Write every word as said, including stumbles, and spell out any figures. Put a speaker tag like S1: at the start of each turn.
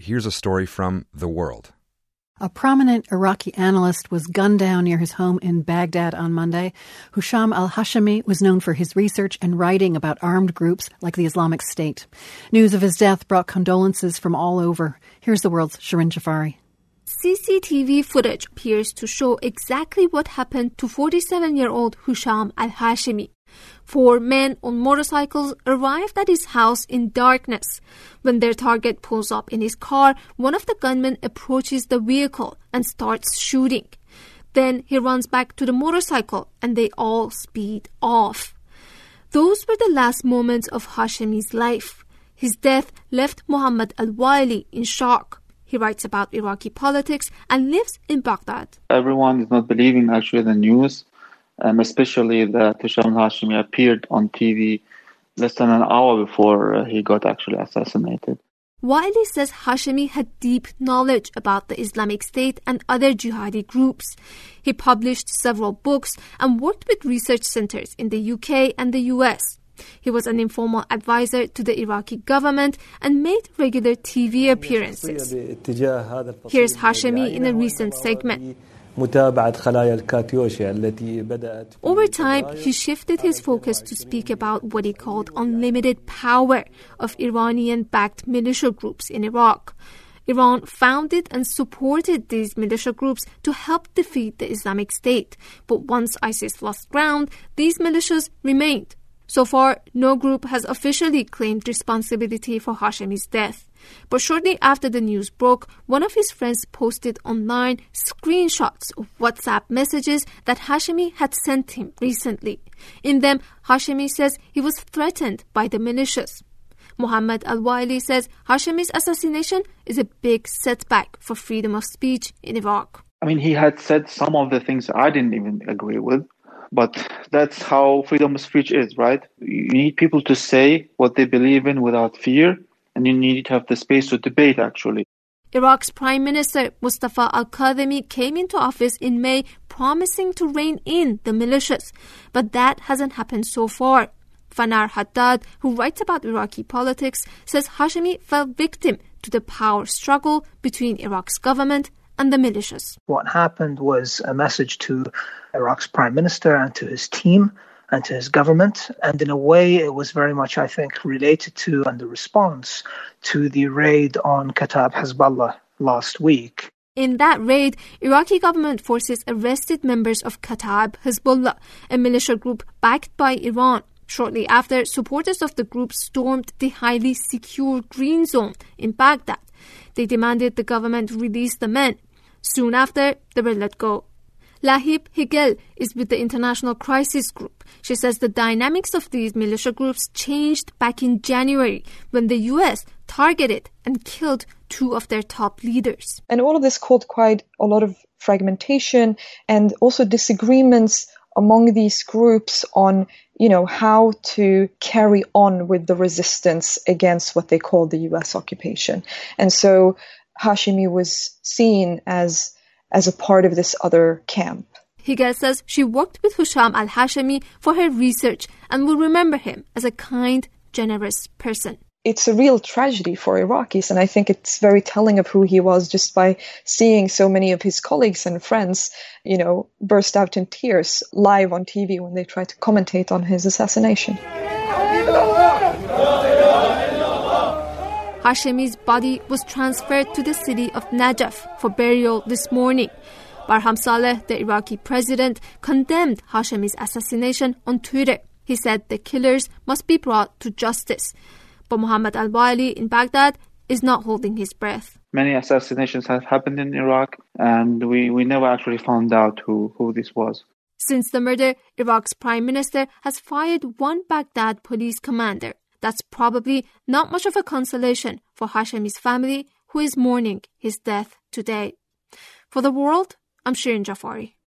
S1: here's a story from The World.
S2: A prominent Iraqi analyst was gunned down near his home in Baghdad on Monday. Husham al-Hashimi was known for his research and writing about armed groups like the Islamic State. News of his death brought condolences from all over. Here's The World's Shirin Jafari.
S3: C C T V footage appears to show exactly what happened to forty-seven-year-old Husham al-Hashimi. Four men on motorcycles arrived at his house in darkness. When their target pulls up in his car, one of the gunmen approaches the vehicle and starts shooting. Then he runs back to the motorcycle and they all speed off. Those were the last moments of Hashemi's life. His death left Muhammad al-Waili in shock. He writes about Iraqi politics and lives in Baghdad.
S4: Everyone is not believing actually the news. Um, especially that Husham al-Hashimi appeared on T V less than an hour before uh, he got actually assassinated.
S3: Waili says Hashimi had deep knowledge about the Islamic State and other jihadi groups. He published several books and worked with research centers in the U K and the U S. He was an informal advisor to the Iraqi government and made regular T V appearances. Here's Hashimi in a recent segment. Over time, he shifted his focus to speak about what he called unlimited power of Iranian-backed militia groups in Iraq. Iran founded and supported these militia groups to help defeat the Islamic State. But once ISIS lost ground, these militias remained. So far, no group has officially claimed responsibility for Hashemi's death. But shortly after the news broke, one of his friends posted online screenshots of WhatsApp messages that Hashemi had sent him recently. In them, Hashemi says he was threatened by the militias. Muhammad al-Waili says Hashemi's assassination is a big setback for freedom of speech in Iraq.
S4: I mean, he had said some of the things I didn't even agree with. But that's how freedom of speech is, right? You need people to say what they believe in without fear, and you need to have the space to debate, actually.
S3: Iraq's Prime Minister Mustafa al-Kadhimi came into office in May promising to rein in the militias, but that hasn't happened so far. Fanar Haddad, who writes about Iraqi politics, says Hashemi fell victim to the power struggle between Iraq's government and the militias.
S5: What happened was a message to Iraq's prime minister and to his team and to his government. And in a way, it was very much, I think, related to and the response to the raid on Kataib Hezbollah last week.
S3: In that raid, Iraqi government forces arrested members of Kataib Hezbollah, a militia group backed by Iran. Shortly after, supporters of the group stormed the highly secure Green Zone in Baghdad. They demanded the government release the men. Soon after, they were let go. Lahib Higel is with the International Crisis Group. She says the dynamics of these militia groups changed back in January when the U S targeted and killed two of their top leaders.
S6: And all of this caused quite a lot of fragmentation and also disagreements among these groups on, you know, how to carry on with the resistance against what they call the U S occupation. And so Hashemi was seen as as a part of this other camp.
S3: Higel says she worked with Husham al-Hashemi for her research and will remember him as a kind, generous person.
S6: It's a real tragedy for Iraqis, and I think it's very telling of who he was just by seeing so many of his colleagues and friends, you know, burst out in tears live on T V when they tried to commentate on his assassination.
S3: Hashemi's body was transferred to the city of Najaf for burial this morning. Barham Saleh, the Iraqi president, condemned Hashemi's assassination on Twitter. He said the killers must be brought to justice. But Muhammad al-Waili in Baghdad is not holding his breath.
S4: Many assassinations have happened in Iraq, and we, we never actually found out who, who this was.
S3: Since the murder, Iraq's prime minister has fired one Baghdad police commander. That's probably not much of a consolation for Hashemi's family, who is mourning his death today. For The World, I'm Shirin Jafari.